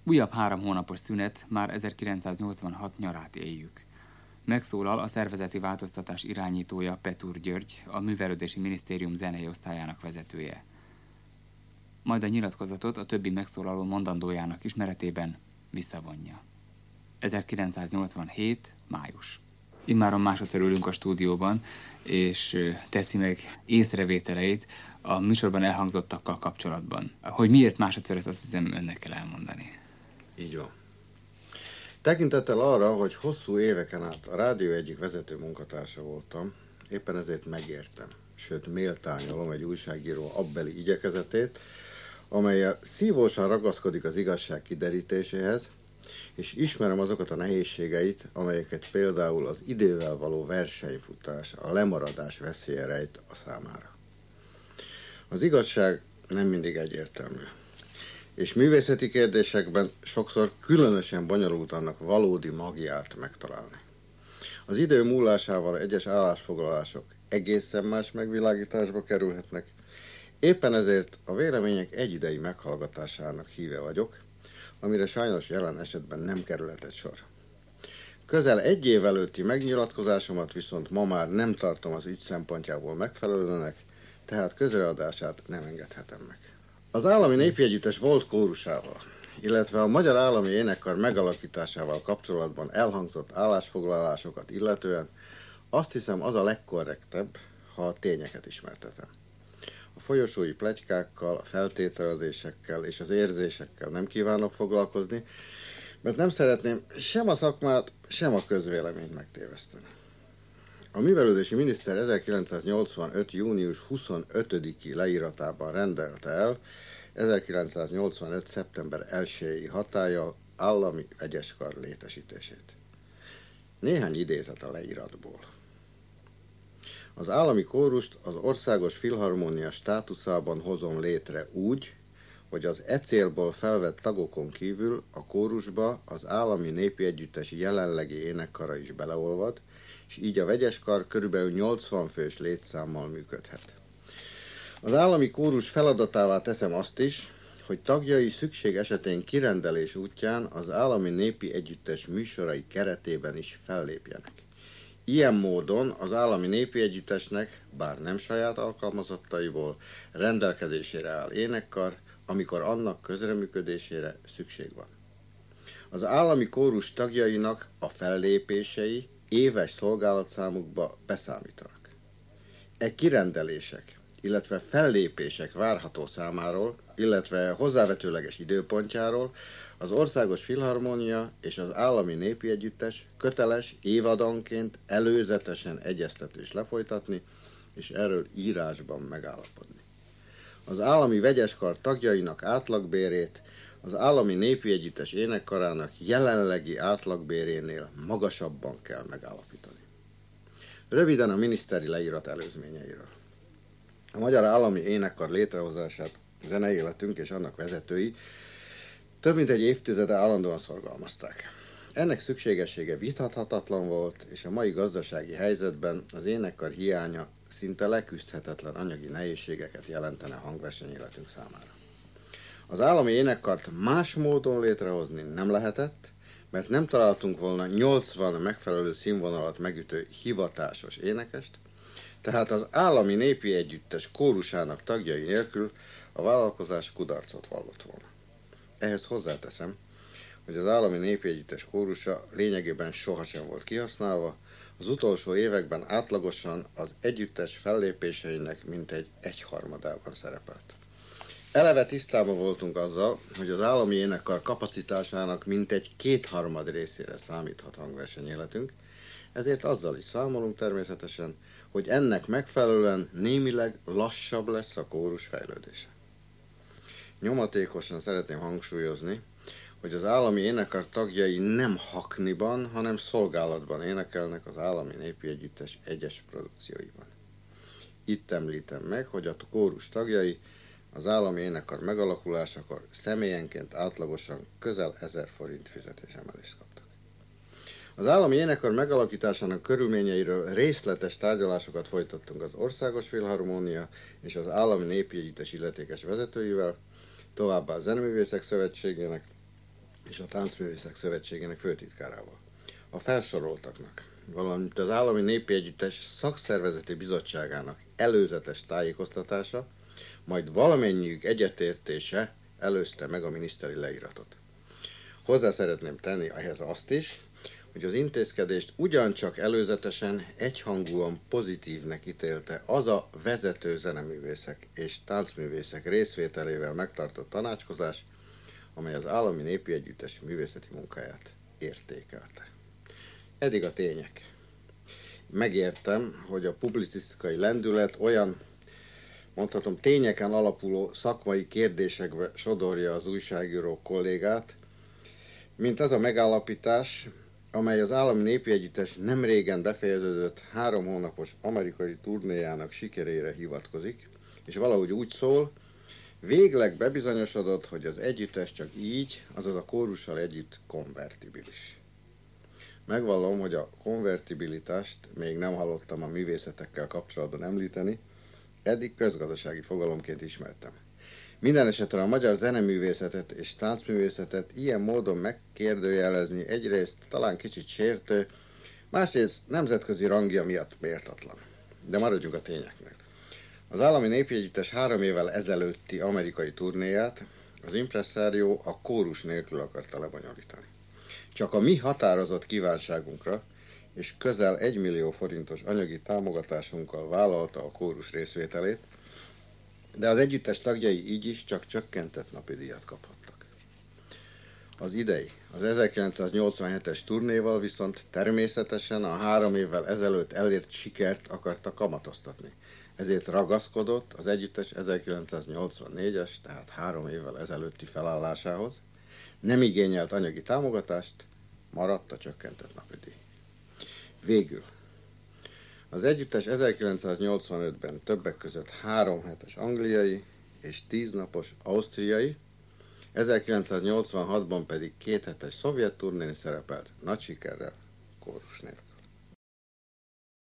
Újabb 3 hónapos szünet, már 1986 nyarát éljük. Megszólal a szervezeti változtatás irányítója Petúr György, a Művelődési Minisztérium zenei osztályának vezetője. Majd a nyilatkozatot a többi megszólaló mondandójának ismeretében visszavonja. 1987. május. Immáron másodszor ülünk a stúdióban, és teszi meg észrevételeit a műsorban elhangzottakkal kapcsolatban. Hogy miért másodszor, ezt azt hiszem önnek kell elmondani. Így van. Tekintettel arra, hogy hosszú éveken át a rádió egyik vezető munkatársa voltam, éppen ezért megértem, sőt méltányolom egy újságíró abbeli igyekezetét, amellyel szívósan ragaszkodik az igazság kiderítéséhez, és ismerem azokat a nehézségeit, amelyeket például az idővel való versenyfutás, a lemaradás veszélye rejt a számára. Az igazság nem mindig egyértelmű, és művészeti kérdésekben sokszor különösen bonyolult annak valódi magját megtalálni. Az idő múlásával egyes állásfoglalások egészen más megvilágításba kerülhetnek, éppen ezért a vélemények egyidei meghallgatásának híve vagyok, amire sajnos jelen esetben nem kerülhetett sor. Közel egy év előtti megnyilatkozásomat viszont ma már nem tartom az ügy szempontjából megfelelőnek, tehát közreadását nem engedhetem meg. Az Állami Népi Együttes volt kórusával, illetve a Magyar Állami Énekkar megalakításával kapcsolatban elhangzott állásfoglalásokat illetően azt hiszem az a legkorrektebb, ha a tényeket ismertetem. A folyosói pletykákkal, a feltételezésekkel és az érzésekkel nem kívánok foglalkozni, mert nem szeretném sem a szakmát, sem a közvéleményt megtéveszteni. A művelődési miniszter 1985. június 25-i leíratában rendelte el 1985. szeptember 1-i hatállyal állami vegyeskar létesítését. Néhány idézet a leíratból. Az állami kórust az Országos Filharmónia státuszában hozom létre úgy, hogy az e célból felvett tagokon kívül a kórusba az Állami Népi Együttes jelenlegi énekkara is beleolvad, és így a vegyeskar körülbelül 80 fős létszámmal működhet. Az állami kórus feladatává teszem azt is, hogy tagjai szükség esetén kirendelés útján az Állami Népi Együttes műsorai keretében is fellépjenek. Ilyen módon az Állami Népi Együttesnek, bár nem saját alkalmazottaiból, rendelkezésére áll énekkar, amikor annak közreműködésére szükség van. Az állami kórus tagjainak a fellépései éves szolgálatszámukba beszámítanak. E kirendelések, illetve fellépések várható számáról, illetve hozzávetőleges időpontjáról az Országos Filharmónia és az Állami Népi Együttes köteles évadonként előzetesen egyeztetést lefolytatni, és erről írásban megállapodni. Az állami vegyeskar tagjainak átlagbérét az Állami Népi Együttes énekkarának jelenlegi átlagbérénél magasabban kell megállapítani. Röviden a miniszteri leírat előzményeiről. A Magyar Állami Énekkar létrehozását zenei életünk és annak vezetői több mint egy évtizede állandóan szorgalmazták. Ennek szükségessége vitathatatlan volt, és a mai gazdasági helyzetben az énekkar hiánya szinte leküzdhetetlen anyagi nehézségeket jelentene hangversenyéletünk számára. Az állami énekkart más módon létrehozni nem lehetett, mert nem találtunk volna 80 megfelelő színvonalat megütő hivatásos énekest, tehát az Állami Népi Együttes kórusának tagjai nélkül a vállalkozás kudarcot vallott volna. Ehhez hozzáteszem, hogy az Állami Népi Együttes kórusa lényegében sohasem volt kihasználva, az utolsó években átlagosan az együttes fellépéseinek mintegy 1/3 szerepelt. Eleve tisztában voltunk azzal, hogy az állami énekkar kapacitásának mintegy 2/3 részére számíthat hangversenyéletünk, ezért azzal is számolunk természetesen, hogy ennek megfelelően némileg lassabb lesz a kórus fejlődése. Nyomatékosan szeretném hangsúlyozni, hogy az állami énekkar tagjai nem hakniban, hanem szolgálatban énekelnek az Állami Népi Együttes egyes produkcióiban. Itt említem meg, hogy a kórus tagjai az állami énekkar megalakulásakor személyenként átlagosan közel 1000 forint fizetésemelést kaptak. Az állami énekkar megalakításának körülményeiről részletes tárgyalásokat folytattunk az Országos Filharmónia és az Állami Népi Együttes illetékes vezetőivel, továbbá a Zeneművészek Szövetségének és a Táncművészek Szövetségének főtitkárával. A felsoroltaknak, valamint az Állami Népi Együttes szakszervezeti bizottságának előzetes tájékoztatása, majd valamennyiük egyetértése előzte meg a miniszteri leíratot. Hozzá szeretném tenni ehhez azt is, hogy az intézkedést ugyancsak előzetesen egyhangúan pozitívnek ítélte az a vezető zeneművészek és táncművészek részvételével megtartott tanácskozás, amely az Állami Népi Együttes művészeti munkáját értékelte. Eddig a tények. Megértem, hogy a publicisztikai lendület olyan, mondhatom, tényeken alapuló szakmai kérdésekbe sodorja az újságíró kollégát, mint az a megállapítás, amely az Állami Népi Együttes nemrégen befejeződött 3 hónapos amerikai turnéjának sikerére hivatkozik, és valahogy úgy szól, végleg bebizonyosodott, hogy az együttes csak így, azaz a kórussal együtt konvertibilis. Megvallom, hogy a konvertibilitást még nem hallottam a művészetekkel kapcsolatban említeni, eddig közgazdasági fogalomként ismertem. Minden esetre a magyar zeneművészetet és táncművészetet ilyen módon megkérdőjelezni egyrészt talán kicsit sértő, másrészt nemzetközi rangja miatt méltatlan. De maradjunk a tényeknél. Az Állami Népi Együttes 3 évvel ezelőtti amerikai turnéját az impresszárió a kórus nélkül akarta lebonyolítani. Csak a mi határozott kívánságunkra és közel 1 millió forintos anyagi támogatásunkkal vállalta a kórus részvételét, de az együttes tagjai így is csak csökkentett napi díjat kaphattak. Az idei, az 1987-es turnéval viszont természetesen a 3 évvel ezelőtt elért sikert akarta kamatoztatni. Ezért ragaszkodott az együttes 1984-es, tehát 3 évvel ezelőtti felállásához, nem igényelt anyagi támogatást, maradt a csökkentett napi díj. Végül, az együttes 1985-ben többek között 3 hetes angliai és 10 napos ausztriai, 1986-ban pedig 2 hetes szovjet turnén szerepelt nagy sikerrel kórus nélkül.